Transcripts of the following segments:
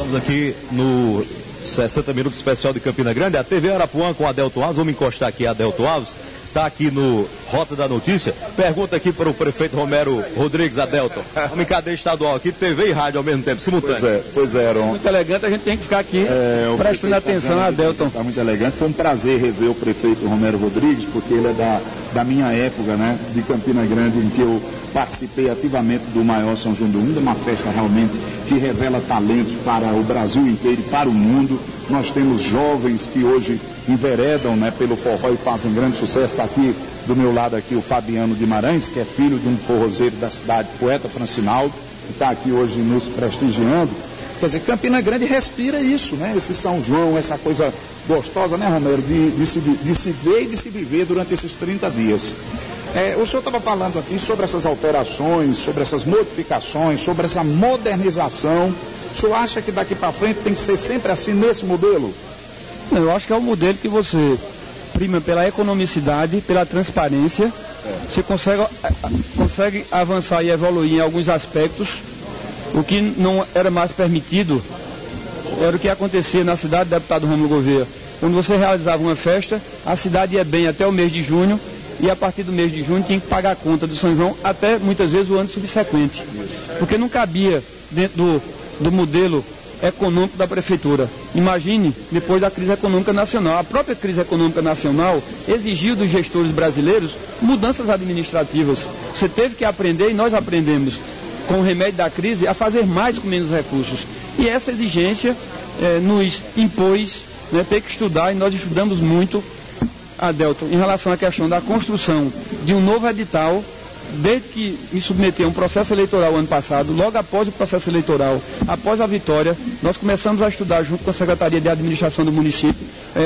Estamos aqui no 60 Minutos Especial de Campina Grande, a TV Arapuã com Adelton Alves. Vamos encostar aqui a Adelton Alves, está aqui no Rota da Notícia. Pergunta aqui para o prefeito Romero Rodrigues. Adelton, vamos em cadeia estadual aqui, TV e rádio ao mesmo tempo, simultâneo. Pois é, Heron. Muito elegante, a gente tem que ficar aqui prestando atenção a Adelton. Está muito elegante, foi um prazer rever o prefeito Romero Rodrigues, porque ele é da minha época, né, de Campina Grande, em que eu participei ativamente do maior São João do Mundo, uma festa realmente que revela talentos para o Brasil inteiro e para o mundo. Nós temos jovens que hoje enveredam, né, pelo forró e fazem grande sucesso. Está aqui do meu lado aqui o Fabiano Guimarães, que é filho de um forrozeiro da cidade, poeta Francinaldo, que está aqui hoje nos prestigiando. Quer dizer, Campina Grande respira isso, né? Esse São João, essa coisa gostosa, né, Romero, de se ver e de se viver durante esses 30 dias. O senhor estava falando aqui sobre essas alterações, sobre essas modificações, sobre essa modernização. O senhor acha que daqui para frente tem que ser sempre assim, nesse modelo? Eu acho que é o modelo que você prima pela economicidade, pela transparência. Você consegue avançar e evoluir em alguns aspectos. O que não era mais permitido era o que acontecia na cidade do deputado Rômulo Gouveia. Quando você realizava uma festa, a cidade ia bem até o mês de junho, e a partir do mês de junho tinha que pagar a conta do São João até muitas vezes o ano subsequente. Porque não cabia dentro do modelo econômico da prefeitura. Imagine, depois da crise econômica nacional. A própria crise econômica nacional exigiu dos gestores brasileiros mudanças administrativas. Você teve que aprender, e nós aprendemos, com o remédio da crise, a fazer mais com menos recursos. E essa exigência nos impôs, né, ter que estudar, e nós estudamos muito, Adelton, em relação à questão da construção de um novo edital. Desde que me submeti a um processo eleitoral ano passado, logo após o processo eleitoral, após a vitória, nós começamos a estudar junto com a Secretaria de Administração do município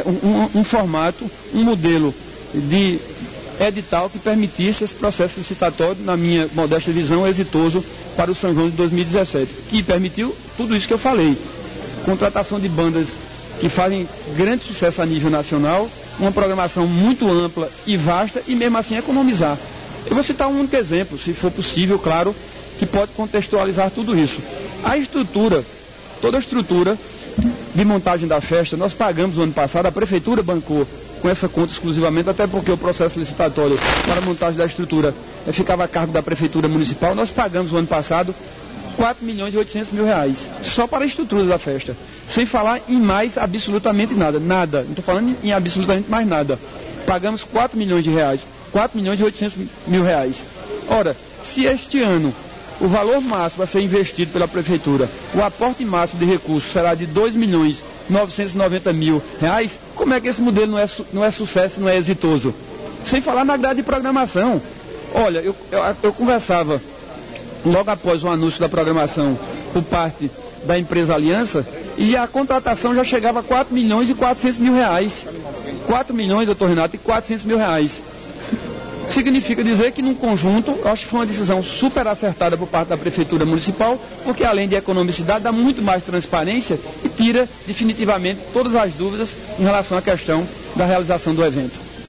um formato, um modelo de edital que permitisse esse processo licitatório, na minha modesta visão, exitoso para o São João de 2017, que permitiu tudo isso que eu falei. Contratação de bandas que fazem grande sucesso a nível nacional, uma programação muito ampla e vasta, e mesmo assim economizar. Eu vou citar um único exemplo, se for possível, claro, que pode contextualizar tudo isso. A estrutura, toda a estrutura de montagem da festa, nós pagamos no ano passado, a prefeitura bancou com essa conta exclusivamente, até porque o processo licitatório para a montagem da estrutura ficava a cargo da prefeitura municipal. Nós pagamos no ano passado 4 milhões e 800 mil reais, só para a estrutura da festa, sem falar em mais absolutamente nada, não estou falando em absolutamente mais nada. Pagamos 4 milhões de reais, 4 milhões e 800 mil reais. Ora, se este ano o valor máximo a ser investido pela prefeitura, o aporte máximo de recursos será de 2 milhões 990 mil reais, como é que esse modelo não é sucesso, não é exitoso? Sem falar na grade de programação. Olha, eu conversava logo após o anúncio da programação por parte da empresa Aliança, e a contratação já chegava a 4 milhões e 400 mil reais. 4 milhões, doutor Renato, e 400 mil reais. Significa dizer que, num conjunto, eu acho que foi uma decisão super acertada por parte da Prefeitura Municipal, porque além de economicidade, dá muito mais transparência e tira definitivamente todas as dúvidas em relação à questão da realização do evento.